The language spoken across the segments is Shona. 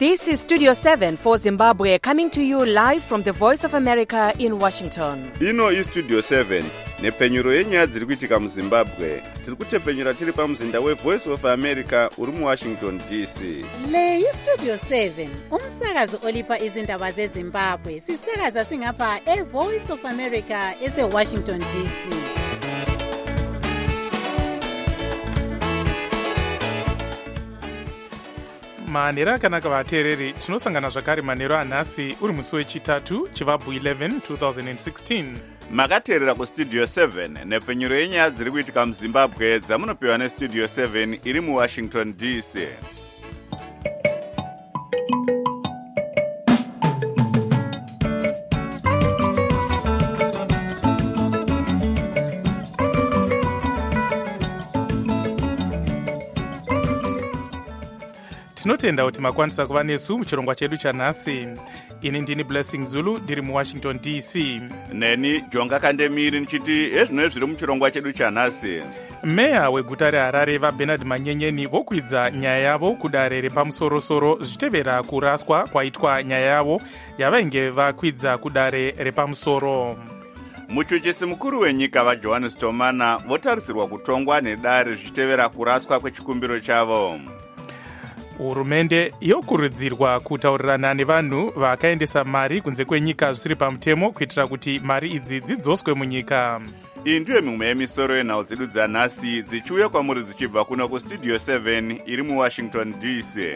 This is Studio 7 for Zimbabwe, coming to you live from the Voice of America in Washington. Ino is Studio 7, nepfenyuro yenyaya dziri kuitika muZimbabwe. Tiri kutepfenyura tiri pamuzinda weVoice of America uri muWashington DC. Le iStudio 7, umsakazi olipa izindaba zeZimbabwe. Sisakaza singapha eVoice of America eseWashington DC. manhero akanaka vateereri, tinosangana zvakare manhero anhasi uri musi wechitatu chivabvu 11 2016. Makateerera kuStudio 7 nepfenyuro yenyaya dziri kuitika muZimbabwe dzamunopiwa neStudio 7 iri muWashington DC. Tinotenda kuti makwanisa kuva nesu muchirongwa chedu chanhasi. Ini ndini Blessing Zulu ndiri muWashington DC. Neni Jonga Kandemiri nichiti ezvino zviri muchirongwa chedu chanhasi. Meya weguta reHarare vaBernard Manyenyeni vokwidza nyaya yavo kudare repamusoro-soro zvichitevera kuraswa kwaitwa nyaya yavo yavainge vakwidza kudare repamusoro. Muchuchisi mukuru wenyika vaJohannes Tomana votarisirwa kutongwa nedare zvichitevera kuraswa kwechikumbiro chavo. Hurumende yokurudzirwa kutaurirana nevanhu vakaendesa mari kunze kwenyika zvisiri pamutemo kuitira kuti mari idzi dzidzoswe munyika. Iyi ndiyo mimwe yemisoro yenhau dzedu dzanhasi dzichiuya kwamuri dzichibva kuno kuStudio 7 iri muWashington DC.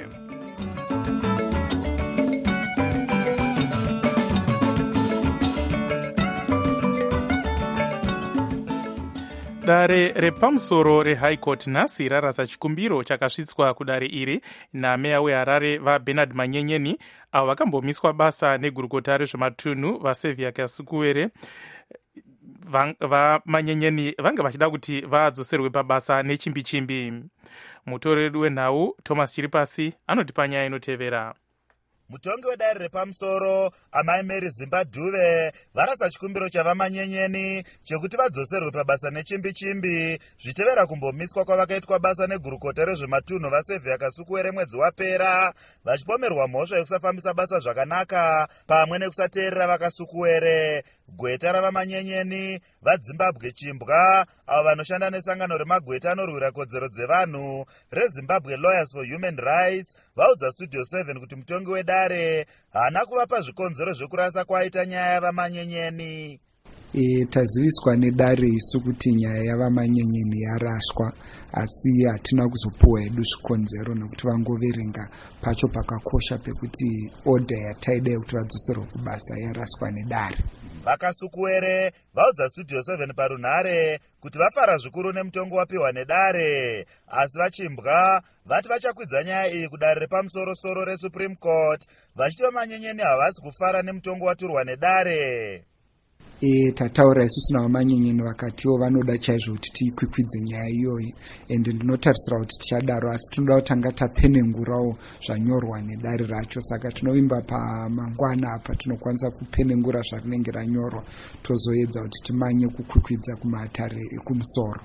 Dare repamusoro reHigh Court nhasi rarasa chikumbiro chakasvitswa kudare iri nameya weHarare vaBernard Manyenyeni avo vakambomiswa basa negurukota rezvematunhu vaSevia Kasukuwere. Manyenyeni vanga vachida kuti vadzoserwe pabasa nechimbi-chimbi. Mutoreri wenhau Thomas Chiripasi anotipa nyaya inotevera. Mutongi wedare repamusoro amai Mary Zimbabwe varasa chikumbiro chavamanyenyeni chekuti vadzoserwe pabasa nechimbi-chimbi zvitevera kumbomiswa kwavakaitwa basa negurukota rezvematunhu vaSevia Kasukuwere mwedzi wapera, vachipomerwa mhosva yekusafambisa basa zvakanaka pamwe nekusateerera vaKasukuwere. Gweta ravamanyenyeni vaZimbabwe Chimbwa avo vanoshanda nesangano remagweta anorwira kodzero dzevanhu reZimbabwe Lawyers for Human Rights vaudza Studio 7 kuti mutongi wedare haana kuvapa zvikonzero zvekurasa kwaita nyaya yavamanyenyeni. Taziviswa nedare isu kuti nyaya yavamanyenyeni yaraswa, asi hatina kuzopuwa hedu zvikonzero nekuti vangoverenga pacho pakakosha pekuti order yataida kuti vadzoserwe kubasa yaraswa nedare. VaKasukuwere vaudza Studio 7 parunhare kuti vafara zvikuru nemutongo wapiwa nedare, asi vaChimbwa vati vachakwidza nyaya iyi kudare repamusoro-soro reSupreme Court vachiti vamanyenyeni havasi kufara nemutongo waturwa nedare. Tataura isusu navamanyenyeni vakatiwo vanoda chaizvo kuti tikwikwidze nyaya iyoyi, ende ndinotarisira kuti tichadaro, asi tinoda kutanga tapenengurawo zvanyorwa nedare racho. Saka tinovimba pamangwana apa tinokwanisa kupenengura zvarinenge ranyorwa tozoedza kuti timanye kukwikwidza kumatare ekumusoro.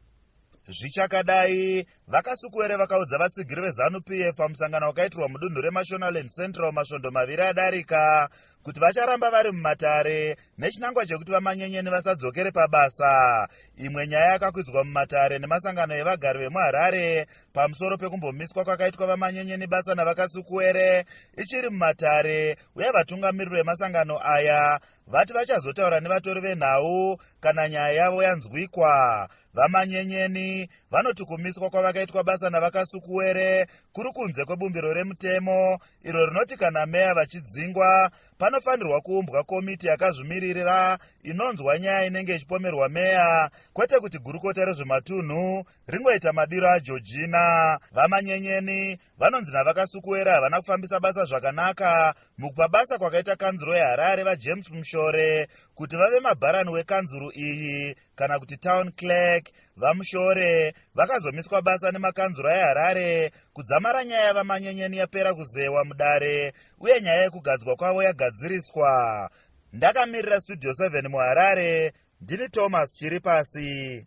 Zvichakadai vaKasukuwere vakaudza vatsigiri veZANU-PF pamusangano wakaitirwa mudunhu reMashonaland Central masvondo maviri adarika kuti vacharamba vari mumatare nechinangwa chekuti vamanyenyeni vasadzokere pabasa. Imwe nyaya yakakwidzwa mumatare nemasangano evagari vemuHarare pamusoro pekumbomiswa kwakaitwa vamanyenyeni basa navaKasukuwere ichiri mumatare, uye vatungamiriri vemasangano aya vati vachazotaura nevatori venhau kana nyaya yavo yanzwikwa. Vamanyenyeni vanoti kumiswa kwavakaitwa basa navaKasukuwere kuri kunze kwebumbiro remutemo iro rinoti kana meya vachidzingwa panofanirwa kuumbwa komiti yakazvimirira inonzwa nyaya inenge ichipomerwa meya, kwete kuti gurukota rezvematunhu ringoita madiro aJorgina. Vamanyenyeni vanonzi navaKasukuwere havana kufambisa basa zvakanaka mukupa basa kwakaita kanzuro yeHarare vaJames Mushore kuti vave mabharani wekanzuro iyi kana kuti town clerk. VaMushore vakazomiswa basa nemakanzuro eHarare kudzamara nyaya yavamanyenyeni yapera kuzewa mudare uye nyaya yekugadzwa kwavo yagadziriswa. Ndakamirira Studio 7 muHarare, ndini Thomas Chiripasi.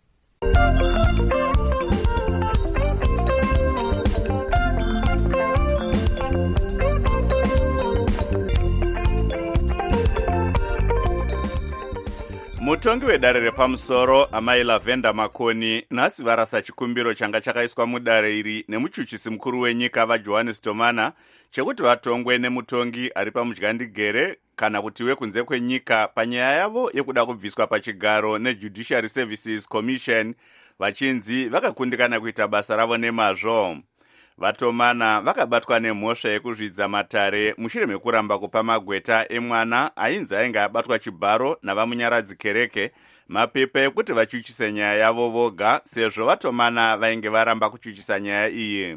Mutongi wedare repamusoro amai Lavender Makoni nhasi varasa chikumbiro changa chakaiswa mudare iri nemuchuchisi mukuru wenyika vaJohannes Tomana chekuti vatongwe nemutongi ari pamudyandigere kana kuti wekunze kwenyika panyaya yavo yekuda kubviswa pachigaro neJudiciary Services Commission vachinzi vakakundikana kuita basa ravo nemazvo. Vatomana vakabatwa nemhosva yekuzvidza matare mushure mekuramba kupa magweta emwana ainzi ainge abatwa chibharo navamunyaradzi kereke mapepa ekuti vachuchise nyaya yavo voga sezvo Vatomana vainge varamba kuchuchisa nyaya iyi.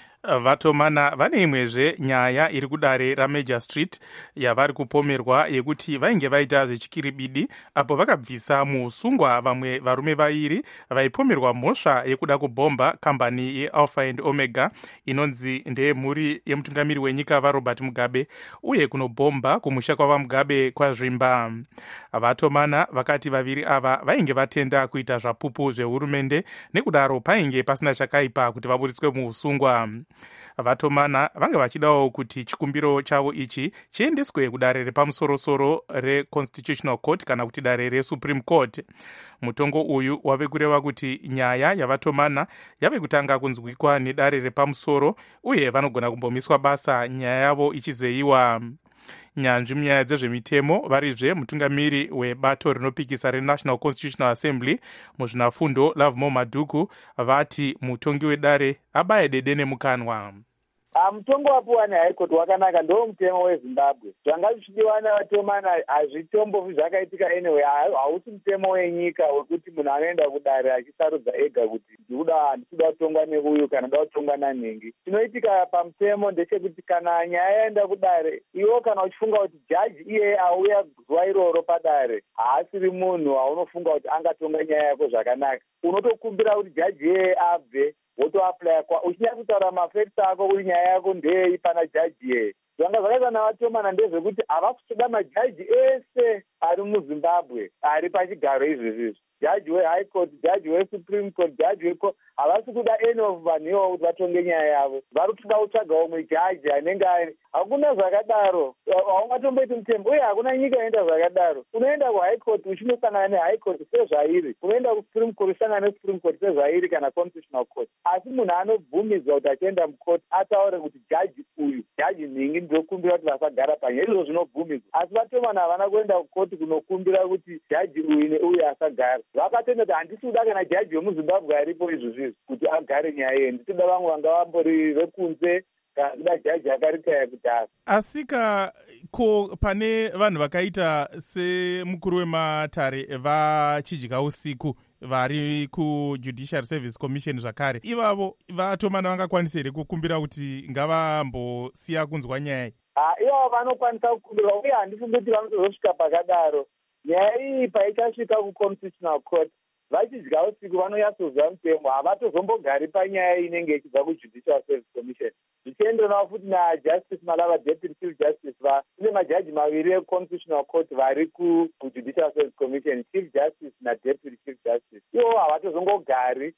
Vatomana vane imwezve nyaya iri kudare raMajor Street yavari kupomerwa yekuti vainge vaita zvechikiribidi apo vakabvisa muusungwa vamwe varume vairi vaipomerwa mhosva yekuda kubhomba kambani yeAlpha and Omega inonzi ndeyemhuri yemutungamiri wenyika vaRobert Mugabe uye kunobhomba kumusha kwavaMugabe kwazvimba. Vatomana vakati vaviri ava vainge vatenda kuita zvapupu zvehurumende nekudaro painge pasina chakaipa kuti vaburiswe muusungwa. Vatomana vanga vachidawo kuti chikumbiro chavo ichi chiendeswe kudare repamusorosoro reConstitutional Court kana kuti dare reSupreme Court. Mutongo uyu wave kureva kuti nyaya yavatomana yave kutanga kunzwikwa nedare repamusoro uye vanogona kumbomiswa basa nyaya yavo ichizeyiwa. Nyanzvi munyaya dzezvemitemo varizve mutungamiri webato rinopikisa reNational Constitutional Assembly muzvinafundo Lovemore Madhuku vati mutongi wedare abaya dede nemukanwa. Mutongo wapuwa neHigh Court wakanaka, ndo mutemo weZimbabwe. Zvanga zvichidiwa naVatomana hazvitombovi zvakaitika anyway. Hausi mutemo wenyika wekuti munhu anoenda kudare achisarudza ega kuti ndikuda kutongwa neuyu kana ndoda kutongwa nanhingi. Chinoitika pamutemo ndechekuti kana nyaya yaenda kudare, iwo kana uchifunga kuti jaji iye auya zuva iroro padare haasiri munhu waunofunga kuti angatonga nyaya yako zvakanaka, unotokumbira kuti jaji iyeye abve wotoaplaya uchinyanya kutaura mafacts ako kuti nyaya yako ndeyei pana jaji yeye. Zvanga zvakaita naVatomana ndezvekuti havakutoda majaji ese ari muZimbabwe ari pachigaro izvezvizvi. Jaji weHigh Court, jaji weSupreme Court, jaji weCourt, havasi kuda any of vanhu ivo kuti vatonge nyaya yavo. Vari kutoda kutsvaga umwe jaji anenge aine. Hakuna zvakadaro, haungatomboiti mutemo uye hakuna nyika inoita zvakadaro. Unoenda kuHigh Court uchinosangana neHigh Court sezvairi, unoenda kuSupreme Court usangana neSupreme Court sezvairi kana Constitutional Court. Asi munhu anobvumidzwa kuti achienda mukoti ataure kuti jaji uyu, jaji nhingi ndokumbira kuti vasagara panyaya, izvo zvinobvumidzwa. Asi Vatomana havana kuenda kukoti kunokumbira kuti jaji uyu neuyu asagara. Vakatenda kuti handisi kuda kana jaji wemuZimbabwe aripo izvozvizvi kuti agare nyaya iyi, nditoda vamwe vanga vambori vekunze kana kuda jaji akaritaya kudhara. Asika ko pane vanhu vakaita semukuru wematare vachidya usiku vari kuJudiciary Service Commission zvakare, ivavo Vatomana vangakwanisa here kukumbira kuti ngavambosiya kunzwa nyaya? Ivavo vanokwanisa kukumbira uye handifungi kuti vanozosvika pakadaro. Nyaya iyi paichasvika kuConstitutional Court, vachidya usiku vanonyatsoziva mutemo, havatozombogari panyaya inenge ichibva kuJudicial Service Commission. Zvichienderanawo futi naJustice Malava, Deputy Chief Justice, kune majaji maviri eConstitutional Court vari kuJudicial Service Commission, Chief Justice naDeputy Chief Justice. Ivo havatozongogari,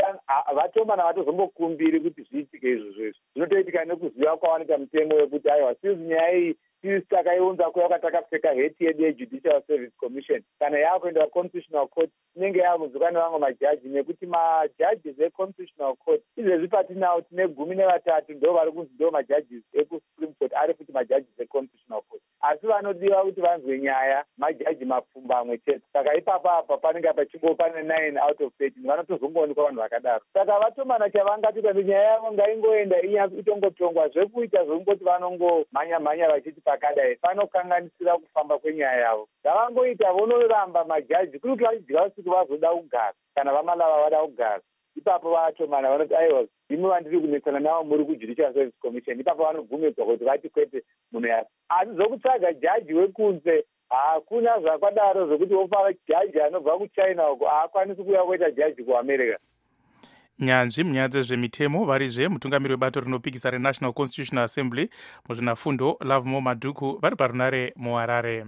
Vatomana havatozombokumbiri kuti zviitike izvozvo. Zvinotoitika nekuziva kwavanoita mutemo wekuti aiwa since nyaya iyi tisi takaiunza kuya takapfeka heti yedu yeJudicial Service Commission, kana yakuenda kuConstitutional Court inenge yakunzwika nevamwe majaji, nekuti majaji eConstitutional Court izvezvi patinawo tine 13 ndo vari kunzi ndo majaji ekuSupreme Court ari futi majaji eConstitutional Court. Asi vanodiwa kuti vanzwe nyaya majaji mapfumbamwe chete. Saka ipapa apa panenge pachingopane 9 out of 13 vanotozongoonekwa vanhu vakadaro. Saka Vatomana chavangatoita kuti nyaya yavo ngaingoenda inyatotongotongwa, zvekuita zvekungoti vanongomhanya vachiti pakadai panokanganisira kufamba kwenyaya yavo. Ngavangoita vonoramba majaji kuti vachidya usiku vazoda kugara kana vaMalava vada kugara. Ipapo Vatomana vanoti aiwa imi vandiri kunetsana navo muri kuJudicial Service Commission, ipapo vanobvumidzwa kuti vati kwete munhu yasi. Asi zokutsvaga jaji wekunze hakuna zvakadaro zvokuti wopa jaji anobva kuChina uko haakwanisi kuuya kuita jaji kuAmerica. Nyanzvi munyaya dzezvemitemo varizve mutungamiri webato rinopikisa reNational Constitutional Assembly muzvinafundo Lovemore Madhuku vari parunare muHarare.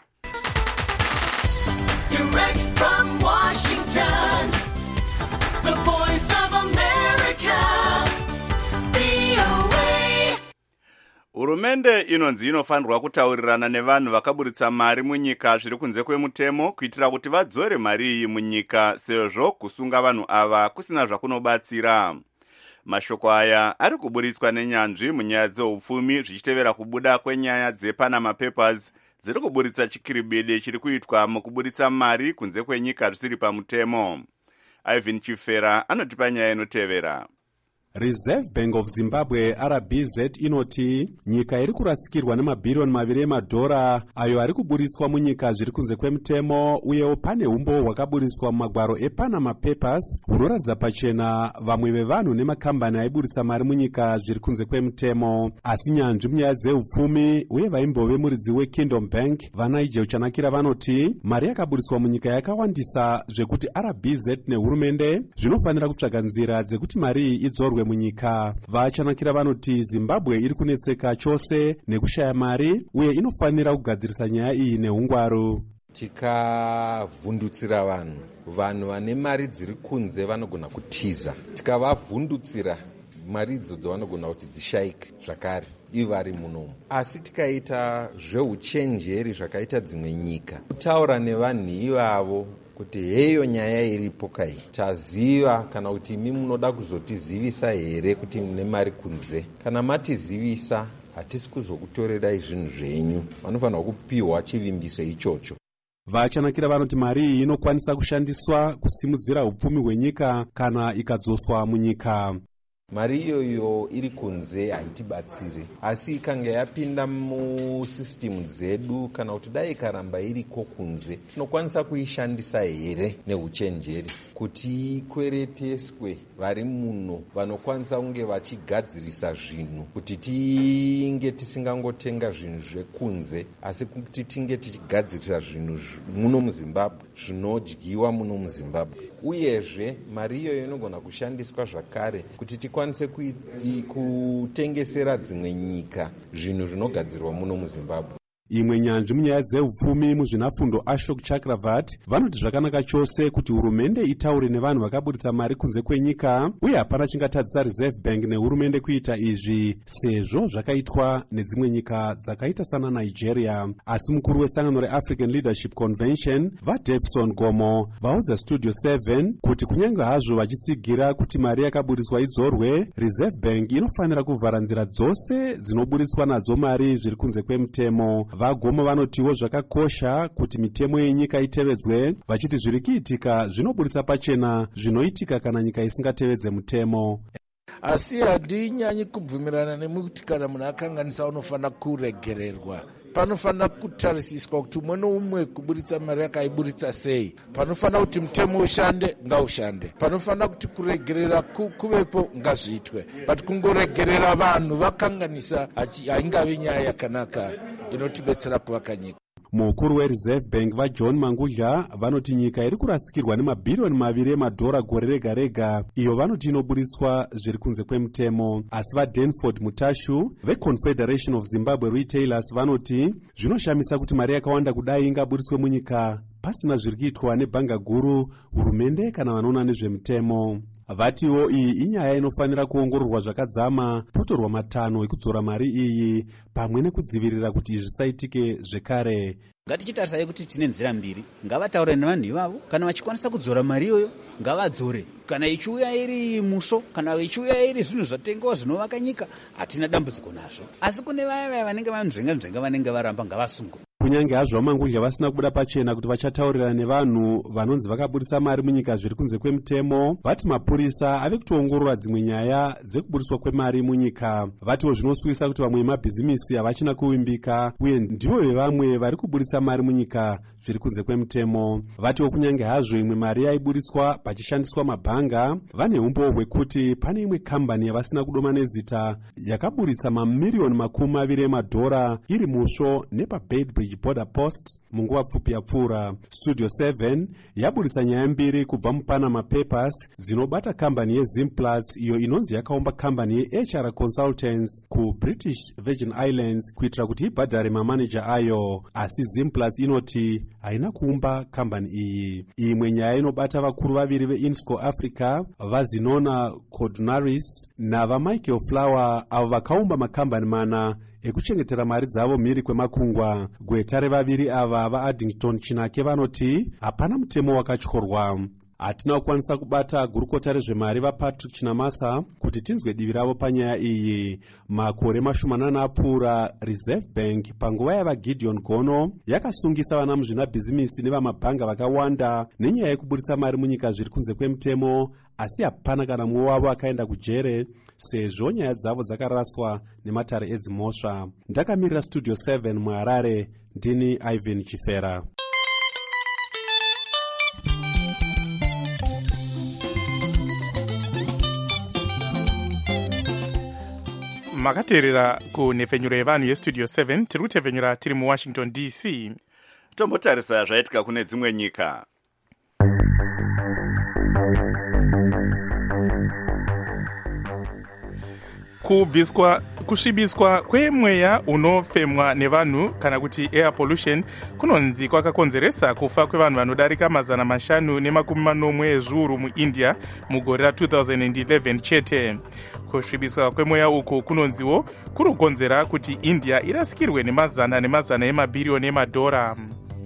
Direct from Washington, the Voice of America, VOA. hurumende inonzi inofanirwa kutaurirana nevanhu vakaburitsa mari munyika zviri kunze kwemutemo kuitira kuti vadzore mari iyi munyika sezvo kusunga vanhu ava kusina zvakunobatsira. Mashoko aya ari kuburitswa nenyanzvi munyaya dzeupfumi zvichitevera kubuda kwenyaya dzePanama Papers dziri kuburitsa chikiribidi chiri kuitwa mukuburitsa mari kunze kwenyika zvisiri pamutemo. Ivan Chifera anotipa nyaya inotevera. Reserve Bank of Zimbabwe RBZ inoti nyika iri kurasikirwa nemabhiriyoni 2 emadhora ayo ari kuburitswa munyika zviri kunze kwemutemo, uyewo pane umbo hwakaburitswa mumagwaro ePanama Papers hunoratidza pachena vamwe vevanhu nemakambani aiburitsa mari munyika zviri kunze kwemutemo. Asi nyanzvi munyaya dzeupfumi uye vaimbove muridzi weKingdom Bank vanaije uchanakira vanoti mari yakaburitswa munyika yakawandisa zvekuti RBZ nehurumende zvinofanira kutsvaga nzira dzekuti mari iyi idzorwe munyika. Vachanakira vanoti Zimbabwe iri kunetseka chose nekushaya mari uye inofanira kugadzirisa nyaya iyi neungwaru. Tikavhundutsira vanhu vane mari dziri kunze vanogona kutiza, tikavavhundutsira mari idzodzo vanogona kuti dzishayike zvakare ivo vari munomu. Asi tikaita zveuchenjeri zvakaita dzimwe nyika, kutaura nevanhu ivavo kuti heyo nyaya iripo kai, taziva kana kuti imi munoda kuzotizivisa here kuti mune mari kunze. Kana matizivisa hatisi kuzokutorerai zvinhu zvenyu, vanofanira kupiwa chivimbiso ichocho. Vachanakira vanoti mari iyi inokwanisa kushandiswa kusimudzira upfumi hwenyika kana ikadzoswa munyika. Mari iyoyo iri kunze haitibatsire, asi ikanga yapinda musisitimu dzedu kana kuti dai ikaramba iriko kunze tinokwanisa kuishandisa here neuchenjeri kuti ikwereteswe vari muno vanokwanisa kunge vachigadzirisa zvinhu, kuti tinge tisingangotenga zvinhu zvekunze asi kuti tinge tichigadzirisa zvinhu muno muZimbabwe zvinodyiwa muno muZimbabwe. Uyezve mari iyoyo inogona kushandiswa zvakare kuti tikwanise kutengesera dzimwe nyika zvinhu zvinogadzirwa muno muZimbabwe. Imwe nyanzvi munyaya dzeupfumi muzvinafundo Ashok Chakravarti vanoti zvakanaka chose kuti hurumende itaure nevanhu vakaburitsa mari kunze kwenyika, uye hapana chingatadzisa Reserve Bank nehurumende kuita izvi sezvo zvakaitwa nedzimwe nyika dzakaita sana Nigeria. Asi mukuru wesangano reAfrican Leadership Convention vaDavison Gomo vaudza Studio 7 kuti kunyange hazvo vachitsigira kuti mari yakaburitswa idzorwe, Reserve Bank inofanira kuvhara nzira dzose dzinoburitswa nadzo mari zviri kunze kwemutemo. VaGomo vanotiwo zvakakosha kuti mitemo yenyika itevedzwe, vachiti zviri kuitika zvinoburitsa pachena zvinoitika kana nyika isingatevedze mutemo. Asi handinyanyi kubvumirana nemuti kana munhu akanganisa unofanira kuregererwa. Panofanira kutarisiswa kuti umwe noumwe kuburitsa mari yakaiburitsa sei. Panofanira kuti mutemo ushande ngaushande, panofanira kuti kuregerera kuvepo ngazviitwe, but kungoregerera vanhu vakanganisa haingave nyaya yakanaka inotibetsera kuvaka nyika. Mukuru weReserve Bank vaJohn Mangudla vanoti nyika iri kurasikirwa nemabhiriyoni 2 emadhora gore rega rega, iyo vanoti inoburitswa zviri kunze kwemutemo. Asi vaDanford Mutashu veConfederation of Zimbabwe Retailers vanoti zvinoshamisa kuti mari yakawanda kudai ingaburitswe munyika pasina zviri kuitwa nebhanga guru, hurumende kana vanoona nezvemutemo. Vatiwo iyi inyaya inofanira kuongororwa zvakadzama, potorwa matanho ekudzora mari iyi pamwe nekudzivirira kuti zvisaitike zvekare. Ngatichitarisai kuti tine nzira mbiri, ngavataure nevanhu ivavo, kana vachikwanisa kudzora mari iyoyo ngavadzore. Kana ichiuya iri musho, kana ichiuya iri zvinhu zvatengwa zvinovaka nyika, hatina dambudziko nazvo. Asi kune vaya vanenge vanzvenga vanenge varamba ngavasungwe. Kunyange hazvo Mangudla vasina kubuda pachena kuti vachataurira nevanhu vanonzi vakaburitsa mari munyika zviri kunze kwemutemo, vati mapurisa ave kutoongorora dzimwe nyaya dzekuburiswa kwemari munyika. Vatiwo zvinosuvisa kuti vamwe vemabhizimisi havachina kuvimbika uye ndivo vevamwe vari kuburitsa mari munyika zviri kunze kwemutemo. Vatiwo kunyange hazvo imwe mari yaiburiswa pachishandiswa mabhanga, vane umbo hwekuti pane imwe kambani yavasina kudoma nezita yakaburitsa mamiriyoni 20 emadhora iri musvo nepaBeitbridge Border Post munguva pfupi yapfuura. Studio 7 yaburitsa nyaya mbiri kubva muPanama Papers dzinobata kambani yeZimplats iyo inonzi yakaumba kambani yeHR Consultants kuBritish Virgin Islands kuitira kuti ibhadhare mamaneja ayo, asi Zimplats inoti haina kuumba kambani iyi. Imwe nyaya inobata vakuru vaviri veInsco Africa, vaZinona Codnaris navaMichael Flower, avo vakaumba makambani 4 ekuchengetera mari dzavo mhiri kwemakungwa. Gweta revaviri ava vaAddington Chinake vanoti hapana mutemo wakatyorwa. Hatina kukwanisa kubata gurukota rezvemari vaPatrick Chinamasa kuti tinzwe divi ravo panyaya iyi. Makore mashomanana apfuura, Reserve Bank panguva yavaGideon Gono yakasungisa vana muzvinabhizimisi nevamabhanga vakawanda nenyaya yekuburitsa mari munyika zviri kunze kwemutemo, asi hapana kana mumwe wavo akaenda kujere sezvo nyaya dzavo dzakaraswa nematare edzimhosva. Ndakamirira Studio 7 muHarare, ndini Ivan Chifera. Makateerera kunhepfenyuro yevanhu yestudio 7 tiri kutevhenyura tiri muWashington DC. Tombotarisa zvaitika kune dzimwe nyika. Kusvibiswa kwemweya unofemwa nevanhu kana kuti air pollution kunonzi kwakakonzeresa kufa kwevanhu vanodarika 540 ezviuru muIndia mugore ra2011 chete. Kusvibiswa kwemweya uku kunonziwo kuri kukonzera kuti India irasikirwe nemazana emabhiriyoni emadhora.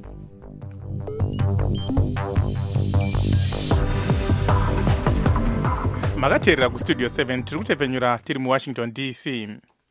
Makateerera kustudio 7 tiri kutevhenyura tiri muWashington DC.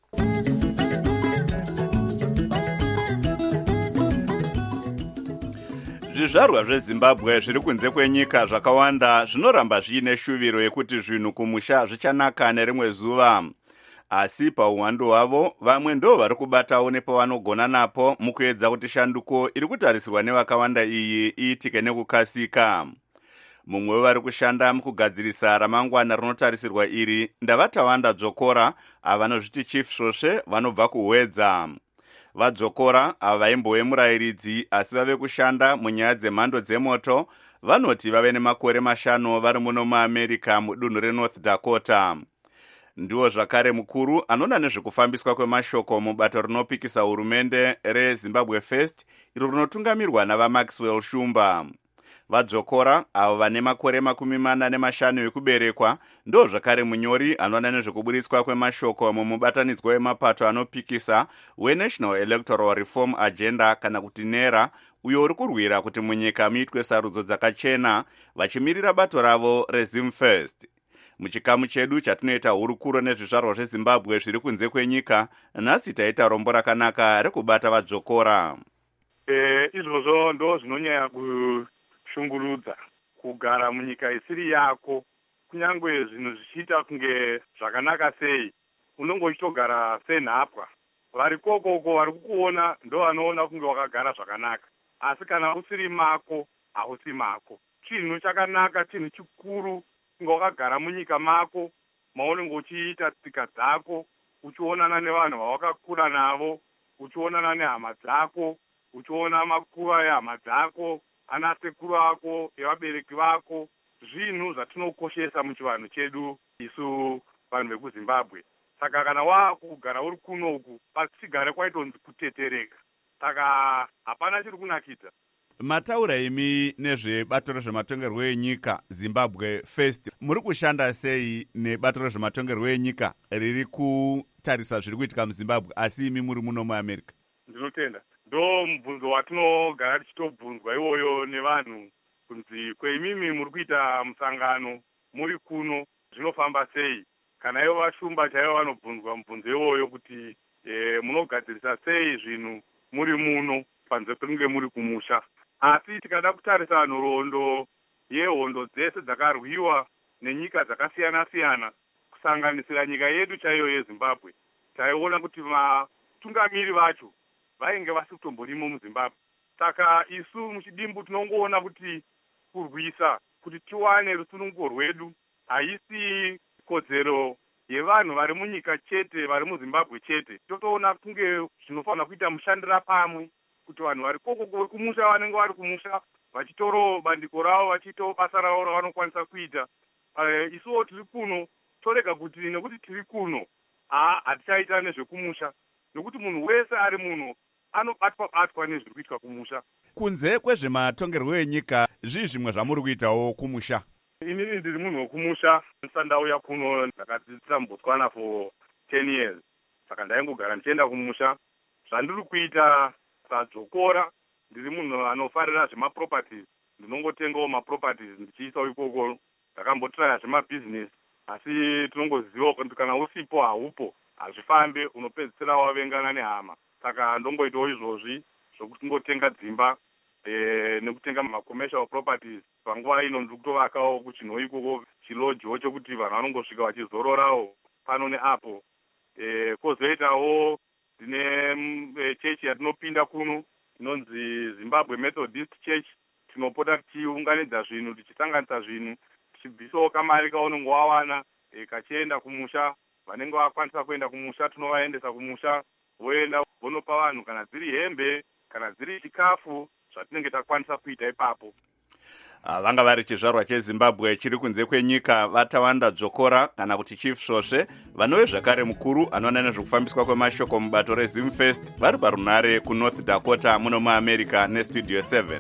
Zvizvarwa zveZimbabwe zviri kunze kwenyika zvakawanda zvinoramba zviine shuviro yekuti zvinhu kumusha zvichanaka nerimwe zuva. Asi pauwandu hwavo, vamwe ndo vari kubatawo nepavanogona napo mukuedza kuti shanduko iri kutarisirwa nevakawanda iyi iitike nekukasika. Mumwe vari kushanda mukugadzirisa ramangwana rinotarisirwa iri ndavatawanda Dzokora avanozviti Chief Svosve vanobva kuHwedza. VaDzokora ava vaimbove murayiridzi asi vave kushanda munyaya dzemhando dzemoto vanoti vave nemakore 5 vari muno muAmerica mudunhu reNorth Dakota. Ndiwo zvakare mukuru anoona nezvekufambiswa kwemashoko mubato rinopikisa hurumende reZimbabwe First iro rinotungamirwa navaMaxwell Shumba. VaDzokora avo vane makore 45 ekuberekwa ndo zvakare munyori anoona nezvekuburitswa kwemashoko mumubatanidzwa wemapato anopikisa weNational Electoral Reform Agenda kana kuti NERA, uyo uri kurwira kuti munyika muitwe sarudzo dzakachena vachimirira bato ravo reZim First. Muchikamu chedu chatinoita hurukuro nezvizvarwa zveZimbabwe zviri kunze kwenyika, nhasi taita rombo rakanaka rekubata VaDzokora. Izvozvo ndo zvinonyanya kushungurudza kugara munyika isiri yako, kunyangwe zvinhu zvichiita kunge zvakanaka sei, unonge uchitogara senhapwa. Vari kokoko vari kukuona ndo vanoona kunge wakagara zvakanaka, asi kana usiri mako hausi mako. Chinhu chakanaka, chinhu chikuru kunge wakagara munyika mako, maunenge uchiita tsika dzako, uchionana nevanhu vawakakura navo, uchionana nehama dzako, uchiona makuva ehama dzako, ana sekuru ako, evabereki vako, zvinhu zvatinokoshesa muchivanhu chedu isu vanhu vekuZimbabwe. Saka kana wakugara uri kunoku pasigare kwaitonzi kutetereka, saka hapana chiri kunakidza. Mataura imi nezvebato rezvematongerwo enyika Zimbabwe First, muri kushanda sei nebato rezvematongerwo enyika riri kutarisa zviri kuitika muZimbabwe asi imi muri muno muAmerica? Ndinotenda. Ndo mubvunzo watinogara tichitobvunzwa iwoyo nevanhu kunzi kweimimi muri kuita musangano muri kuno zvinofamba sei. Kana ivo vashumba chaivo vanobvunzwa mubvunzo iwoyo kuti munogadzirisa sei zvinhu muri muno panze pekunge muri kumusha. Asi tikada kutarisa nhoroondo yehondo dzese dzakarwiwa nenyika dzakasiyana-siyana kusanganisira nyika yedu chaiyo yeZimbabwe, taiona kuti vatungamiri vacho vainge vasikutomborimo muZimbabwe. Saka isu muchidimbu tinongoona kuti kurwisa kuti tiwane rusununguko rwedu haisi kodzero yevanhu vari munyika chete, vari muZimbabwe chete. Totoona kunge zvinofanira kuita mushandira pamwe, kuti vanhu vari kokoko kumusha vanenge vari kumusha vachitoro bandiko ravo, vachitoro basa ravo ravanokwanisa kuita. Isuwo tiri kuno torega kuti nekuti tiri kuno hatichaita nezvekumusha, nokuti munhu wese ari muno anobatwa nezviri kuitwa kumusha. Kunze kwezvematongerwo enyika, zvimwe zvamuri kuitawo kumusha? Inini ndiri munhu wekumusha, ndandauya kuno ndakadzidzira muBotswana for 10 years. saka ndaingogara ndichienda kumusha. Zvandiri kuita sadzokora, ndiri munhu anofarira zvemaproperties, ndinongotengawo maproperties ndichiisawo ikoko. Ndakambotraya zvemabhizinesi, asi tinongoziva kuti kana usipo haupo hazvifambe, unopedzisira wavengana nehama. Saka ndongoitawo izvozvi zvokuti ngotenga dzimba nekutenga macommercial properties. Panguva ino ndiri kutovakawo kuchinhu ikoko chilodjiwo chokuti vanhu vanongosvika vachizororawo pano neapo. Kozoitawo ndine chechi yatinopinda kuno inonzi Zimbabwe Methodist Church. Tinopota tichiunganidza zvinhu, tichisanganisa zvinhu, tichibvisawo kamari kaunenge wawana kachienda kumusha. Vanenge vakwanisa kuenda kumusha tinovaendesa kumusha, voenda vonopa vanhu kana dziri hembe kana dziri chikafu zvatinenge takwanisa kuita ipapo. Vanga vari chizvarwa cheZimbabwe chiri kunze kwenyika Vatawanda Dzokora kana kuti Chief Svosve, vanove zvakare mukuru anoona nezvekufambiswa kwemashoko mubato reZimfest, vari parunhare kuNorth Dakota muno muAmerica neStudio 7.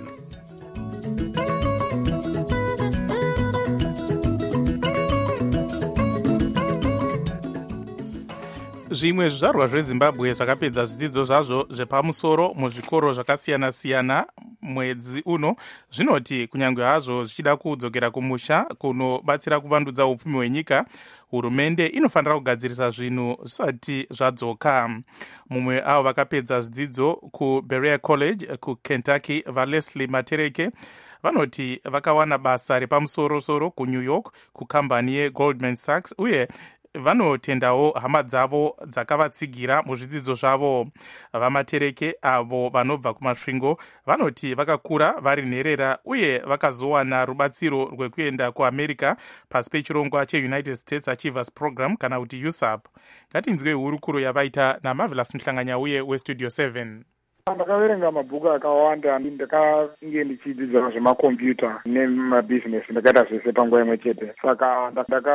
Zvimwe zvizvarwa zveZimbabwe zvakapedza zvidzidzo zvazvo zvepamusoro muzvikoro zvakasiyana-siyana mwedzi uno zvinoti kunyange hazvo zvichida kudzokera kumusha kunobatsira kuvandudza upfumi hwenyika, hurumende inofanira kugadzirisa zvinhu zvisati zvadzoka. Mumwe avo vakapedza zvidzidzo kuBerea College kuKentucky, vaLeslie Matereke, vanoti vakawana basa repamusoro-soro kuNew York kukambani yeGoldman Sachs uye vanotendawo hama dzavo dzakavatsigira muzvidzidzo zvavo. VaMatereke avo vanobva kumasvingo vanoti vakakura vari nherera uye vakazowana rubatsiro rwekuenda kuAmerica pasi pechirongwa cheUnited States Achievers Program kana kuti USAP. Ngatinzwe hurukuro yavaita naMarvelous Mhlanganyauye weStudio 7. Ndakaverenga mabhuku akawanda. Ndakange ndichidzidza zvemakombiyuta nemabhizinesi, ndakaita zvese panguva imwe chete. Saka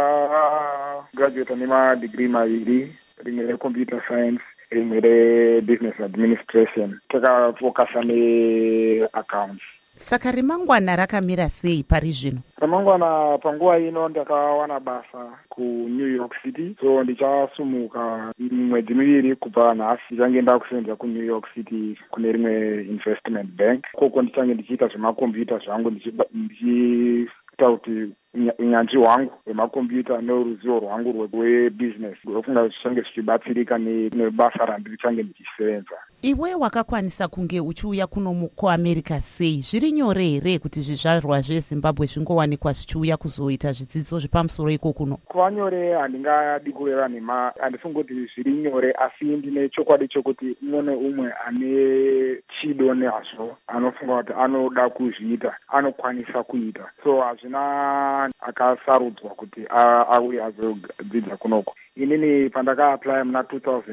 ndakagraduata nemadigiri maviri, rimwe recomputer science, rimwe rebusiness administration. Takafokasa neaccounts. Saka remangwana rakamira sei pari zvino? Ramangwana panguva ino ndakawana basa kuNew York City, so ndichasumuka mwedzi miviri kubva nhasi ndichange ndakusenza kuNew York City kune rimwe investment bank. Koko ndichange ndichiita zvemakombiyuta zvangu ndichiita kuti unyanzvi hwangu hwemakombiyuta neruzivo rwangu rwebusiness rwofunga zvichange zvichibatsirika nebasa randichange ndichisevenza. Iwe wakakwanisa kunge uchiuya kuno kuAmerica sei? Zviri nyore here kuti zvizvarwa zveZimbabwe zvingowanikwa zvichiuya kuzoita zvidzidzo zvepamusoro iko kuno? Kuva nyore handingadi kureva handifungi kuti zviri nyore, asi ndine chokwadi chokuti umwe neumwe ane chido nezvo anofunga kuti anoda kuzviita anokwanisa kuita, so hazvina akasarudzwa kuti auye azodzidza kunoko. Inini pandaka-apply muna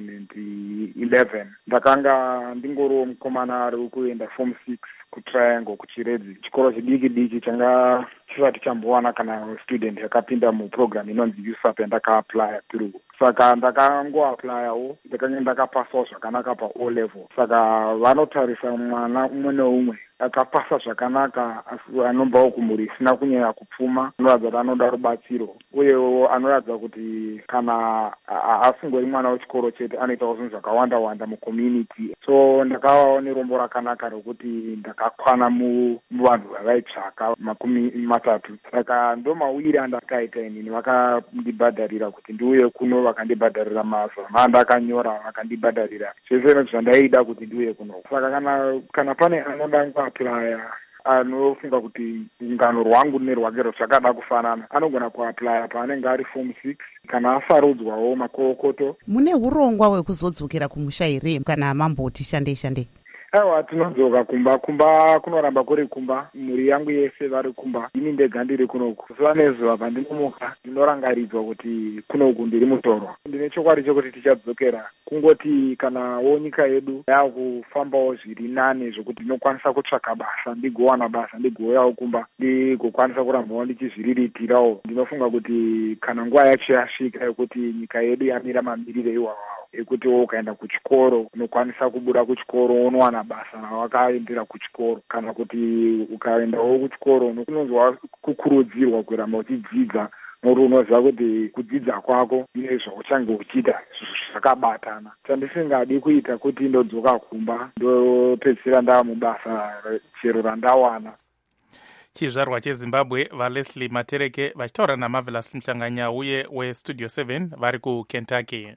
2011 ndakanga ndingoriwo mukomana ari kuenda form 6 kuTriangle kuChiredzi, chikoro chidiki diki changa chisati chambowana kana student yakapinda muprogram inonzi USAP yandaka-apply through. Saka ndakangoapplywo ndakange ndakapasawo zvakanaka paO level. Saka vanotarisa mwana umwe neumwe akapasa zvakanaka asi anobvawo kumhuri isina kunyanya kupfuma, anoratidza kuti anoda rubatsiro uyewo anoratidza kuti kana asingori mwana wechikoro chete anoitawo zvinhu zvakawanda-wanda mucommunity. So ndakavawo nerombo rakanaka rokuti ndakakwana muvanhu vavaitsvaka 30. Saka ndo mawiri andakaita inini, vakandibhadharira kuti ndiuye kuno, vakandibhadharira mazama andakanyora, vakandibhadharira zvese zvandaida kuti ndiuye kuno. Saka kana pane anoda kuaplya anofunga kuti ngano rwangu nerwake zvakada kufanana, anogona kuaplya paanenge ari form 6 kana asarudzwawo makokoto. Mune urongwa hwekuzodzokera kumusha here kana mamboti shandei? Aiwa, tinodzoka kumba kunoramba kuri kumba, mhuri yangu yese vari kumba, ini ndega ndiri kunoku. Zuva nezuva pandinomuka ndinorangaridzwa kuti kunoku ndiri mutorwa. Ndine chokwadi chokuti tichadzokera, kungoti kana nyika yedu yakufambawo zviri nane zvokuti ndinokwanisa kutsvaka basa, ndigowana basa, ndigouyawo kumba, ndigokwanisa kurambawo ndichizviriritirawo. Ndinofunga kuti kana nguva yacho yasvika yekuti nyika yedu yamira mamiriro iwawawo ekuti ukaenda kuchikoro unokwanisa kubuda kuchikoro unowana basa wakaendera kuchikoro, kana kuti ukaendawo kuchikoro unonzwa kukurudzirwa kuramba uchidzidza nori unoziva kuti kudzidza kwako nezvauchange uchiita zvakabatana. Chandisingadi kuita kuti ndodzoka kumba ndopedzisira ndava mubasa chero randawana. chizvarwa chezimbabwe valeslie Matereke vachitaura naMarvelous Mhlanganya uye westudio 7 vari kuKentucky.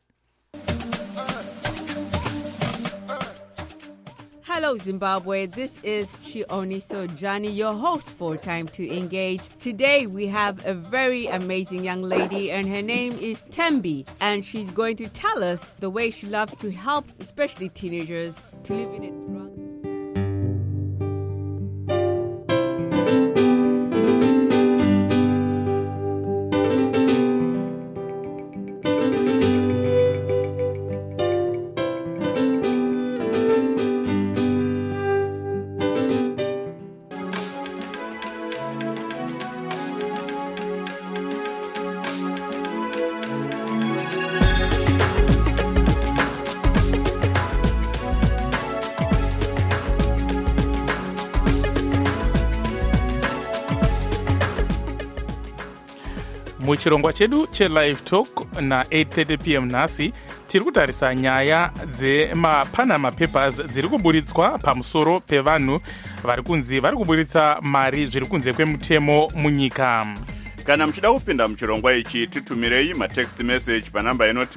Hello, Zimbabwe. This is Chioniso Johnny, your host for Time to Engage. Today, we have a very amazing young lady, and her name is Tembi. And she's going to tell us the way she loves to help, especially teenagers, to live in a drug. muchirongwa chedu chelive talk na8:30 p.m. nhasi tiri kutarisa nyaya dzemapanama papers dziri kuburitswa pamusoro pevanhu vari kunzi vari kuburitsa mari zviri kunze kwemutemo munyika. Kana muchida kupinda muchirongwa ichi titumirei matext message panamba inoti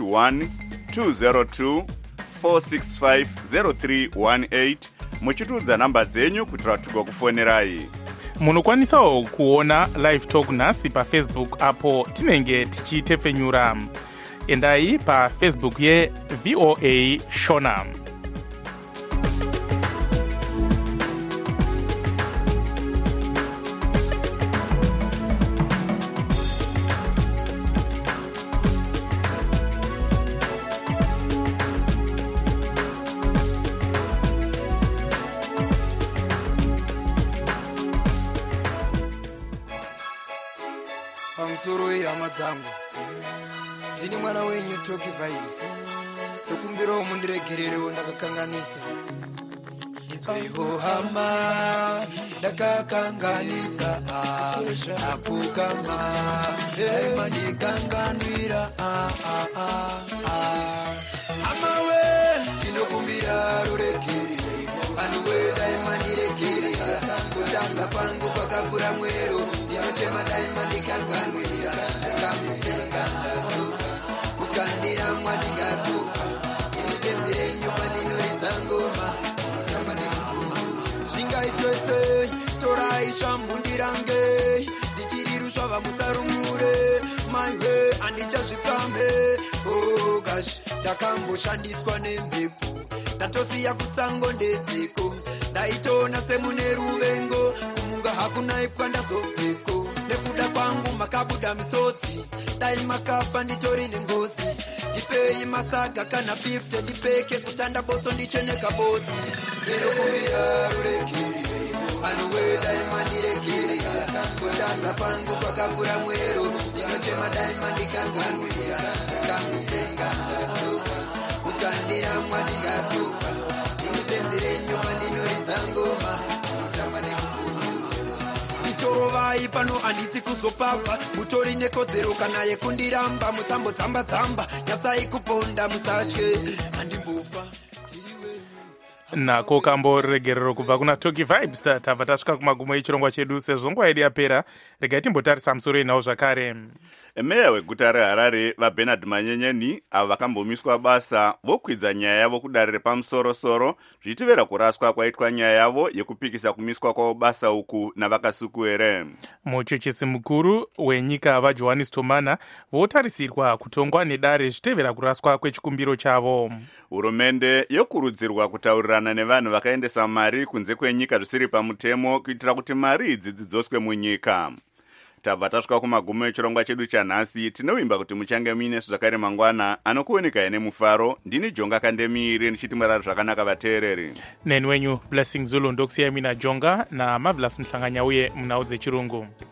1-202-465-0318 muchitiudza namba dzenyu kuitira tigokufonerai. Munokwanisawo kuona live talk nhasi paFacebook apo tinenge tichitepfenyura. Endai paFacebook yeVOA Shona. Pamusoro yehama dzangu ndini mwana wenyu Toki Vibes ndokumbirawo mundiregererewo ndakakanganisa. Nditswaiwo hama ndakakanganisa apfukama mandikanganwira hama we ndinokumbira ruregerere anuwe daimandiregerera kutanza kwangu kwakapfura mwero ndinochema daimandikanganwira ndakamutenga ndatuka kukandira mwadingatuka initenzere nyuma ndinoridza ngoma tamba nekuru zvingaitwese torai zvambundirange ndichirirusva vamusarumure maiwe handichazvipambe gash ndakamboshandiswa nemhepo ndatosiya kusango ndedzeko ndaitoona semune ruvengo kumunga hakunai kwandazobveko nekuda kwangu makabuda misodzi dai makafa nditori nengozi ndipei masaga kana 50 ndipeke kutanda botso ndicheneka bodzi ndinokumbira ruregerere anuwe daimandiregerera kutanza pangu kwakapfura mwero ndinochema daimandikanganwira ndakamutenga ndatuka kukandira mwadingatuka initenzere nyuma ndinoridza ngoma tamba nekuru itorovai pano handisi kuzopapa mutori nekodzero kana yekundiramba musambodzamba-dzamba nyatsai kuponda musatye handimbofa nako kamboregerero kubva kuna Toki Vibes. Tabva tasvika kumagumo echirongwa chedu. Sezvo nguva yedu yapera, regai timbotarisa musoro inhau zvakare. Meya weguta reHarare vaBernard Manyenyeni avo vakambomiswa basa vokwidza nyaya yavo kudare repamusoro-soro zvichitivera kuraswa kwaitwa nyaya yavo yekupikisa kumiswa kwavo basa uku navakasukuere. Muchuchisi mukuru wenyika vaJohannes Tomana votarisirwa kutongwa nedare zvichitevera kuraswa kwechikumbiro chavo. Hurumende yokurudzirwa kutaurirana nevanhu vakaendesa mari kunze kwenyika zvisiri pamutemo kuitira kuti mari idzi dzidzoswe munyika. Tabva tasvika kumagumo echirongwa chedu chanhasi. Tinovimba kuti muchange muinesu zvakare mangwana anokuonekai nemufaro. Ndini Jonga Kandemiri ndichiti murare zvakanaka vateereri. Neni wenyu Blessing Zulu ndokusiyai mina Jonga naMarvelous Mhlanganya uye munhau dzechirungu.